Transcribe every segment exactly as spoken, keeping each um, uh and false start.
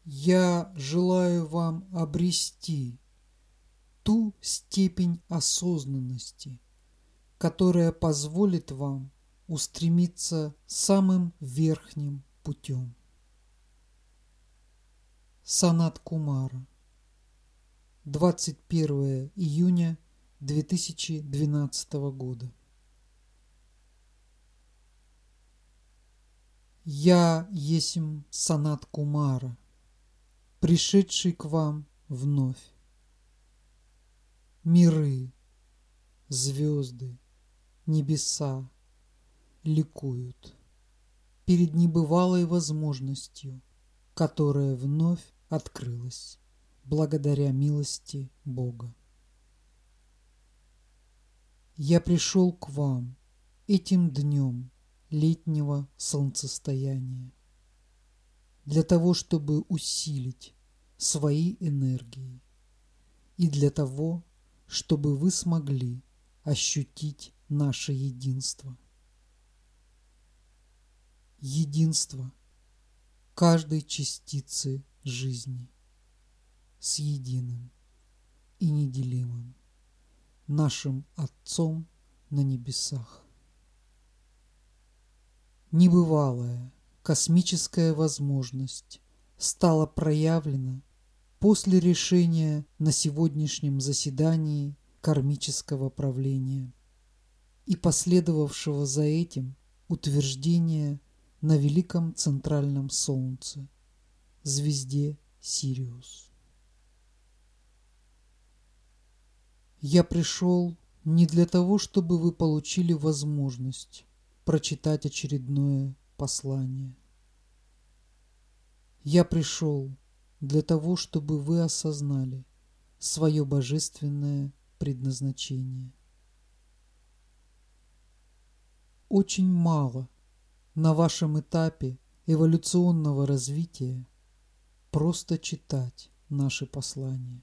Я желаю вам обрести ту степень осознанности, которая позволит вам устремиться самым верхним путем. Санат Кумара. двадцать первое июня две тысячи двенадцатого года. Я есмь Санат Кумара, пришедший к вам вновь. Миры, звезды, небеса ликуют перед небывалой возможностью, которая вновь открылась благодаря милости Бога. Я пришел к вам этим днем летнего солнцестояния для того, чтобы усилить свои энергии и для того, чтобы вы смогли ощутить наше единство. Единство каждой частицы жизни с единым и неделимым нашим Отцом на небесах. Небывалая космическая возможность стала проявлена после решения на сегодняшнем заседании кармического правления и последовавшего за этим утверждения на великом центральном Солнце, звезде Сириус. Я пришел не для того, чтобы вы получили возможность прочитать очередное послание. Я пришел для того, чтобы вы осознали свое божественное предназначение. Очень мало на вашем этапе эволюционного развития просто читать наши послания.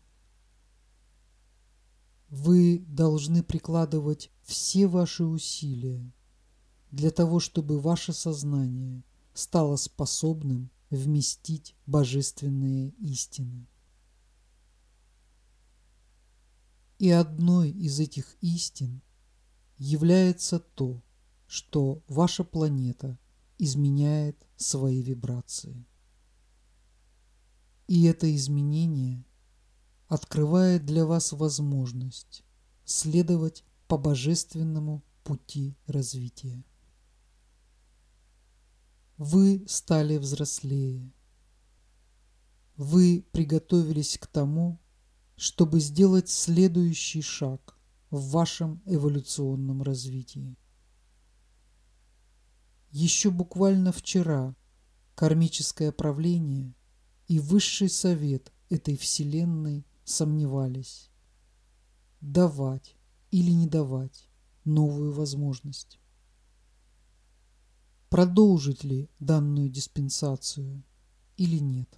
Вы должны прикладывать все ваши усилия для того, чтобы ваше сознание стало способным вместить божественные истины. И одной из этих истин является то, что ваша планета изменяет свои вибрации. И это изменение открывает для вас возможность следовать по божественному пути развития. Вы стали взрослее. Вы приготовились к тому, чтобы сделать следующий шаг в вашем эволюционном развитии. Еще буквально вчера кармическое правление и высший совет этой Вселенной сомневались, давать или не давать новую возможность. Продолжить ли данную диспенсацию или нет.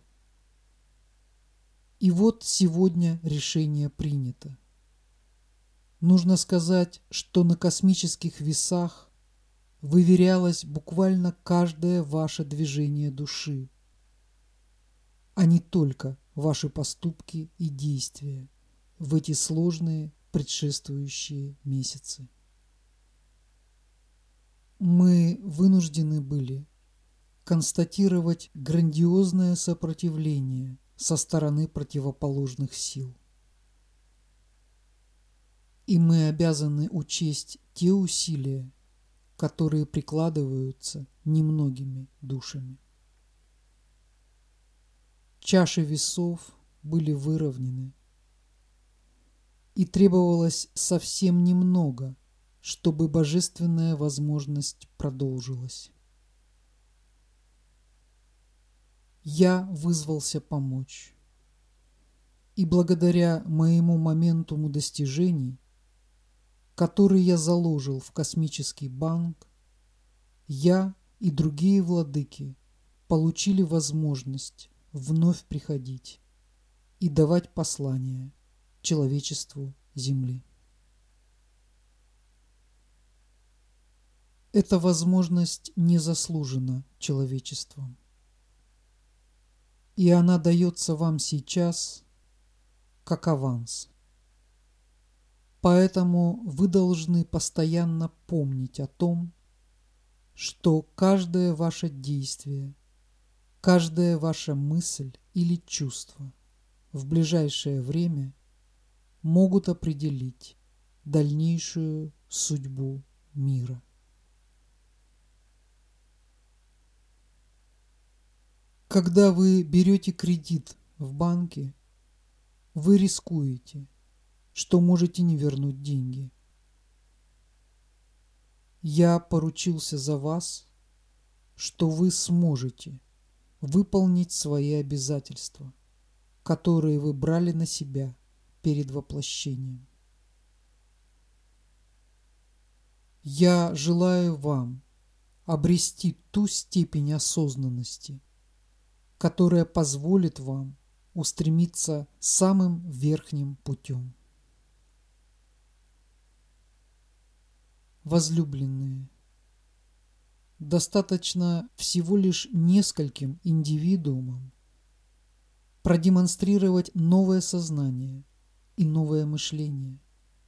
И вот сегодня решение принято. Нужно сказать, что на космических весах выверялось буквально каждое ваше движение души, а не только ваши поступки и действия в эти сложные предшествующие месяцы. Мы вынуждены были констатировать грандиозное сопротивление со стороны противоположных сил. И мы обязаны учесть те усилия, которые прикладываются немногими душами. Чаши весов были выровнены, и требовалось совсем немного, чтобы божественная возможность продолжилась. Я вызвался помочь, и благодаря моему моментуму достижений, который я заложил в космический банк, я и другие владыки получили возможность вновь приходить и давать послания человечеству Земли. Эта возможность не заслужена человечеством. и она дается вам сейчас как аванс. Поэтому вы должны постоянно помнить о том, что каждое ваше действие, каждая ваша мысль или чувство в ближайшее время могут определить дальнейшую судьбу мира. Когда вы берете кредит в банке, вы рискуете, что можете не вернуть деньги. Я поручился за вас, что вы сможете выполнить свои обязательства, которые вы брали на себя перед воплощением. Я желаю вам обрести ту степень осознанности, которая позволит вам устремиться самым верхним путем. Возлюбленные, достаточно всего лишь нескольким индивидуумам продемонстрировать новое сознание и новое мышление.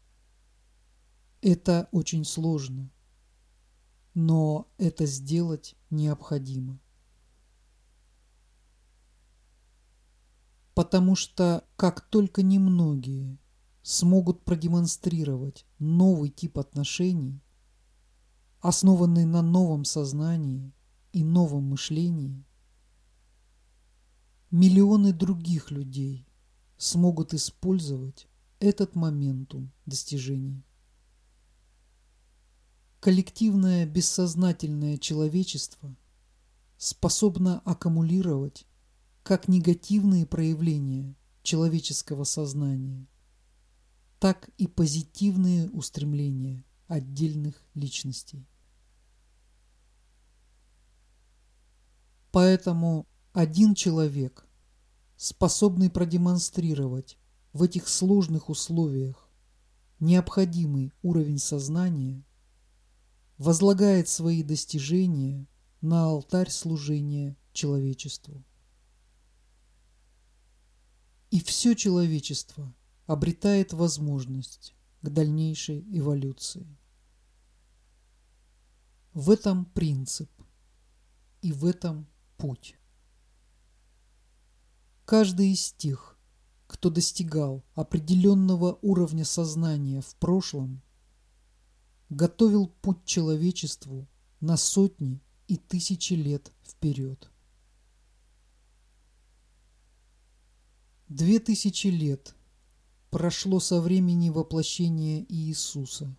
Это очень сложно, но это сделать необходимо. Потому что как только немногие смогут продемонстрировать новый тип отношений, основанный на новом сознании и новом мышлении, миллионы других людей смогут использовать этот моментум достижений. Коллективное бессознательное человечество способно аккумулировать как негативные проявления человеческого сознания, так и позитивные устремления отдельных личностей. Поэтому один человек, способный продемонстрировать в этих сложных условиях необходимый уровень сознания, возлагает свои достижения на алтарь служения человечеству. И все человечество обретает возможность к дальнейшей эволюции. В этом принцип и в этом путь. Каждый из тех, кто достигал определенного уровня сознания в прошлом, готовил путь человечеству на сотни и тысячи лет вперед. Две тысячи лет прошло со времени воплощения Иисуса.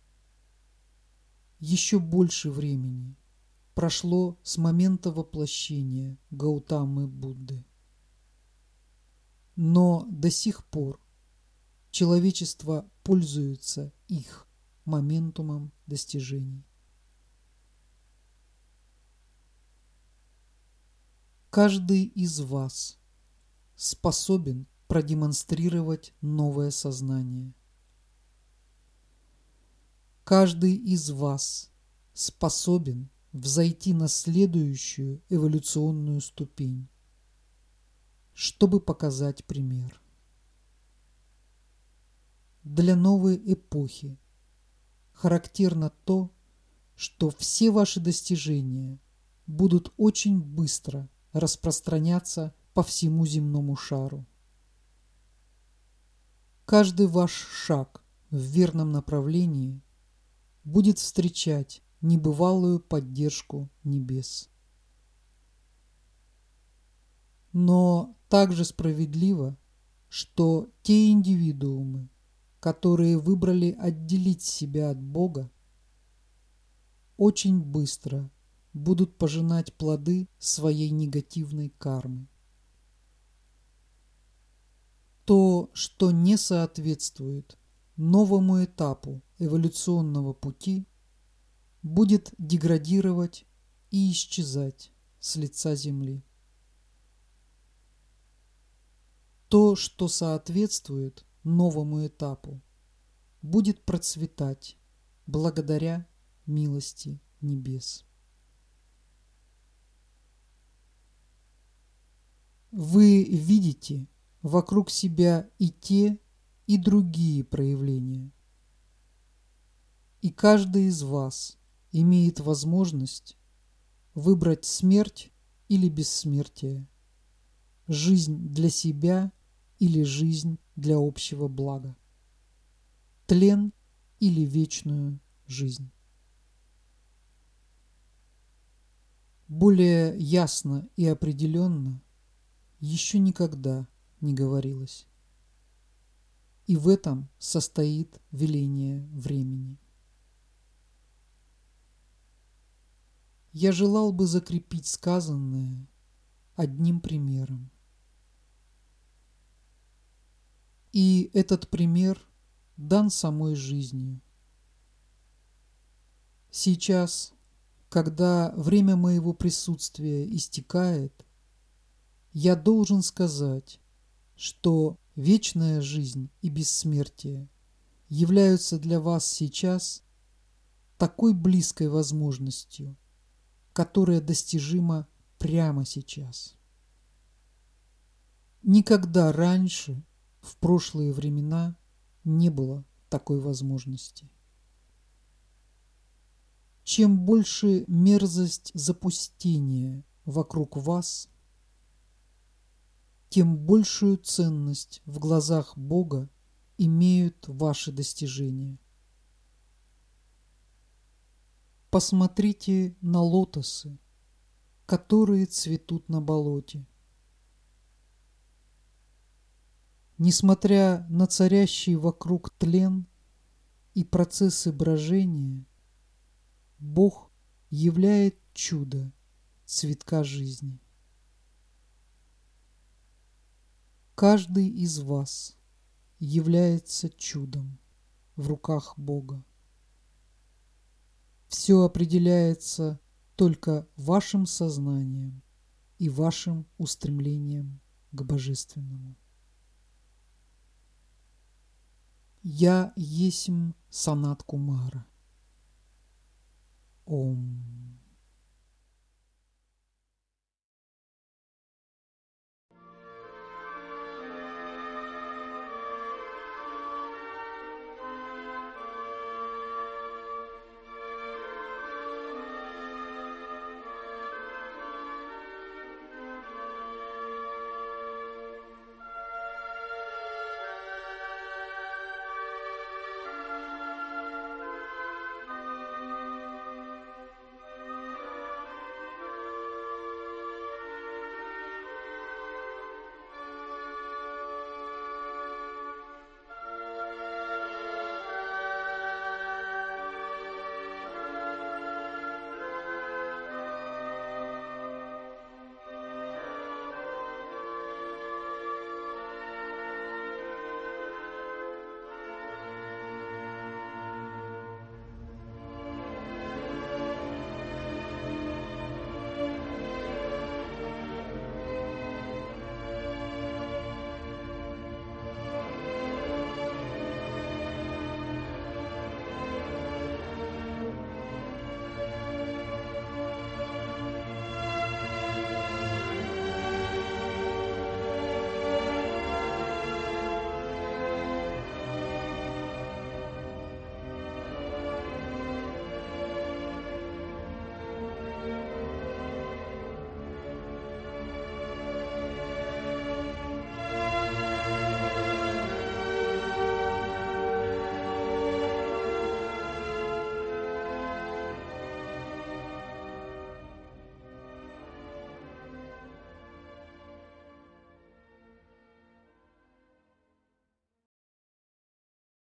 Еще больше времени прошло с момента воплощения Гаутамы Будды. Но до сих пор человечество пользуется их моментумом достижений. Каждый из вас способен продемонстрировать новое сознание. Каждый из вас способен взойти на следующую эволюционную ступень, чтобы показать пример. Для новой эпохи характерно то, что все ваши достижения будут очень быстро распространяться по всему земному шару. Каждый ваш шаг в верном направлении будет встречать небывалую поддержку небес. Но также справедливо, что те индивидуумы, которые выбрали отделить себя от Бога, очень быстро будут пожинать плоды своей негативной кармы. То, что не соответствует новому этапу эволюционного пути, будет деградировать и исчезать с лица Земли. То, что соответствует новому этапу, будет процветать благодаря милости небес. Вы видите вокруг себя и те, и другие проявления. И каждый из вас имеет возможность выбрать смерть или бессмертие, жизнь для себя или жизнь для общего блага, тлен или вечную жизнь. Более ясно и определенно еще никогда не говорилось. И в этом состоит веление времени. Я желал бы закрепить сказанное одним примером. И этот пример дан самой жизнью. Сейчас, когда время моего присутствия истекает, я должен сказать, что вечная жизнь и бессмертие являются для вас сейчас такой близкой возможностью, которая достижима прямо сейчас. Никогда раньше, в прошлые времена, не было такой возможности. Чем больше мерзость запустения вокруг вас, тем большую ценность в глазах Бога имеют ваши достижения. Посмотрите на лотосы, которые цветут на болоте. Несмотря на царящий вокруг тлен и процессы брожения, Бог являет чудо цветка жизни. Каждый из вас является чудом в руках Бога. Все определяется только вашим сознанием и вашим устремлением к Божественному. Я есмь Санат Кумара. Ом.